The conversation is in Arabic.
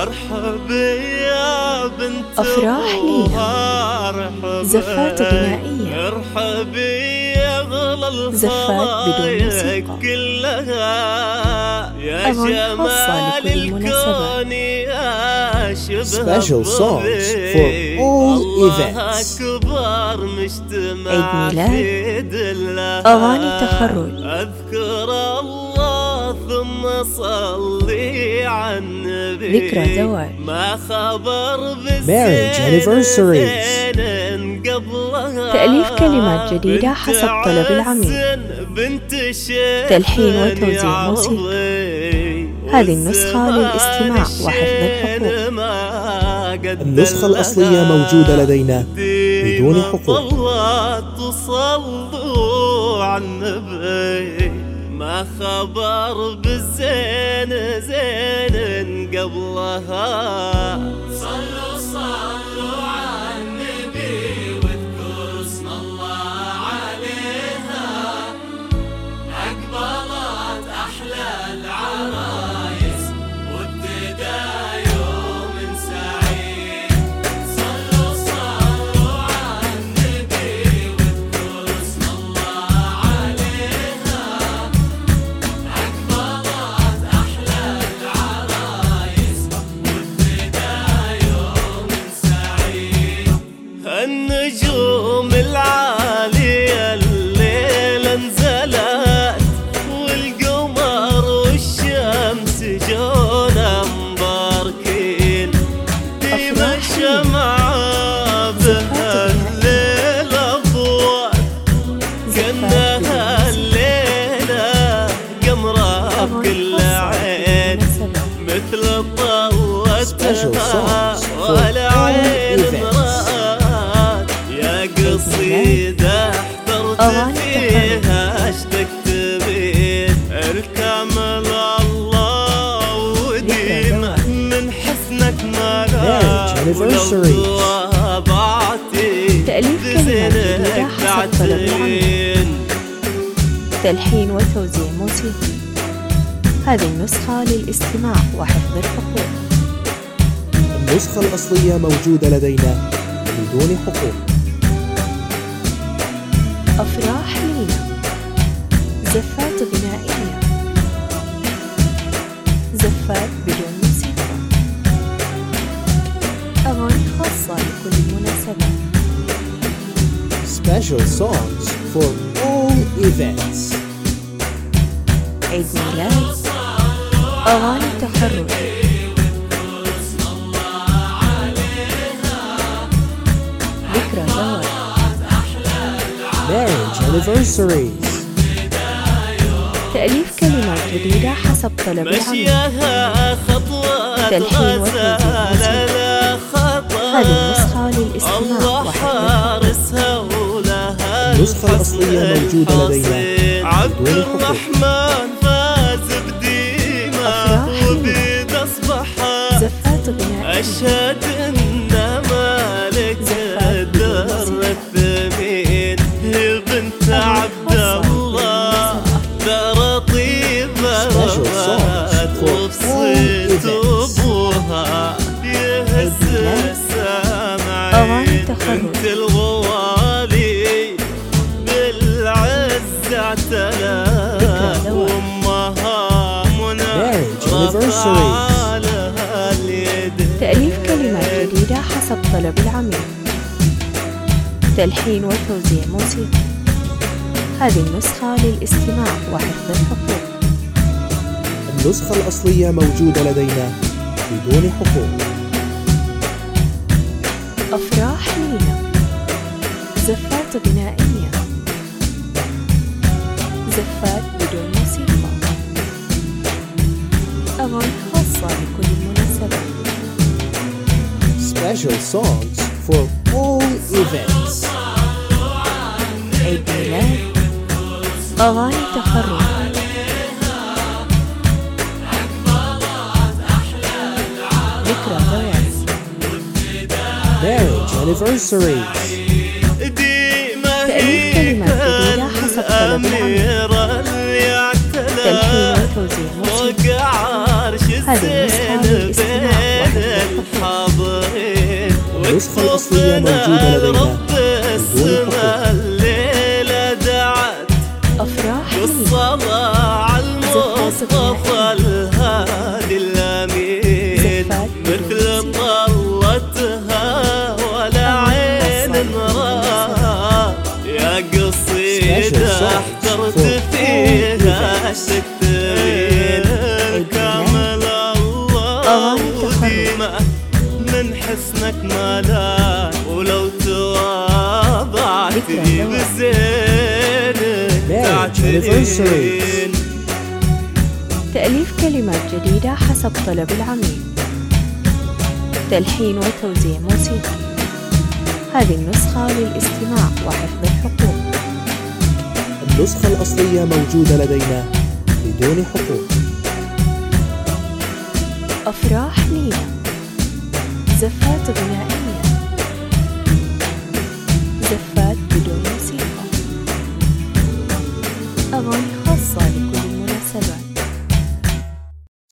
مرحبا يا بنت أفراح لينا، زفات غنائية، مرحبا يا غلا زفات بدون موسيقى، كلها يا أغاني خاصة جمال لكل مناسبة. الكون يا شبه Special songs for all events. أكبر عيد مجتمع ميلاد، في دلها، أغاني تخرج، أذكر الله ثم صلي على النبي، ذكرى زواج، ما خبر Marriage anniversaries. تأليف كلمات جديدة حسب طلب العميل، تلحين وتوزيع موسيقى. هذه النسخة للاستماع وحفظ الحقوق. النسخة الأصلية موجودة لدينا بدون حقوق. تصلوا على النبي، ما خبر بالزين زين قبلها. صلوا على النبي واذكروا اسم الله عليها، أقبلت أحلى العرايس وابتدى يوم سعيد. صلوا على النبي واذكروا اسم الله عليها، أقبلت أحلى العرايس وابتدى يوم سعيد. النجوم العالية الليلة نزلت، والقمر والشمس جونا مباركين، ديما الشمعة بهالليلة ضوت، كأنها الليلة قمرة بكل عين، مثل طلتها ولا عين مرات. يا قصيدة احترت فيها اشتقت بين الكامل الله، وديما من حسنك Marriage anniversaries. تأليف كلمات جديدة حسب طلب العميل، تلحين وتوزيع موسيقي. هذه النسخة للاستماع وحفظ الحقوق. النسخة الأصلية موجودة لدينا بدون حقوق. أفراح لينا، زفات غنائية، زفات بدون موسيقى، أغاني خاصة لكل مناسبة. Special songs for all events. عيد ميلاد، أغاني تخرج، ذكرى زواج، Marriage anniversaries. تأليف كلمات جديدة حسب طلب العميل، مشيها خطوة تلحين وتوزيع موسيقى. هذه النسخة للاستماع وحفظ الحقوق. النسخة الأصلية موجودة لدينا عبد بدون حقوق. الرحمن فاز بديمة أفراح وبيد أصبحت، زفات غنائية، أشهد إن مالك الدر الثمين، هي بنت عبد الله دار طيبة وبصيت أبوها يهز السامعين، بنت الغوالي بالعز اعتلت، وأمها منى رفع لها اليد. تأليف كلمات جديدة حسب طلب العميل، تلحين وتوزيع موسيقى. هذه النسخة للاستماع وحفظ الحقوق. النسخة الأصلية موجودة لدينا بدون حقوق. أفراح لينا، زفات غنائية، زفات بدون موسيقى، أغاني خاصة لكل مناسبة. Special songs for all events. عيد ميلاد، أغاني تخرج، ذكرى زواج، Marriage anniversaries. تأليف كلمات جديدة حسب طلب العميل، تلحين وتوزيع موسيقى. هذه النسخة للاستماع النسخة الأصلية موجودة لدينا بدون حقوق. الليلة دعت أفراح بالصلاة على المصطفى الهادي الأمين، مثل طلتها ولا عين راه، يا قصيدة احترت فيها تكتبين كامل الله وديمة من حسنك ملاك، ولو تواضعت بزين تعترين. تأليف كلمات جديدة حسب طلب العميل، تلحين وتوزيع موسيقي. هذه النسخة للاستماع وحفظ الحقوق. النسخة الأصلية موجودة لدينا بدون حقوق. أفراح لينا، زفات غنائية، زفات بدون موسيقى، أغاني خاصة لكل المناسبات.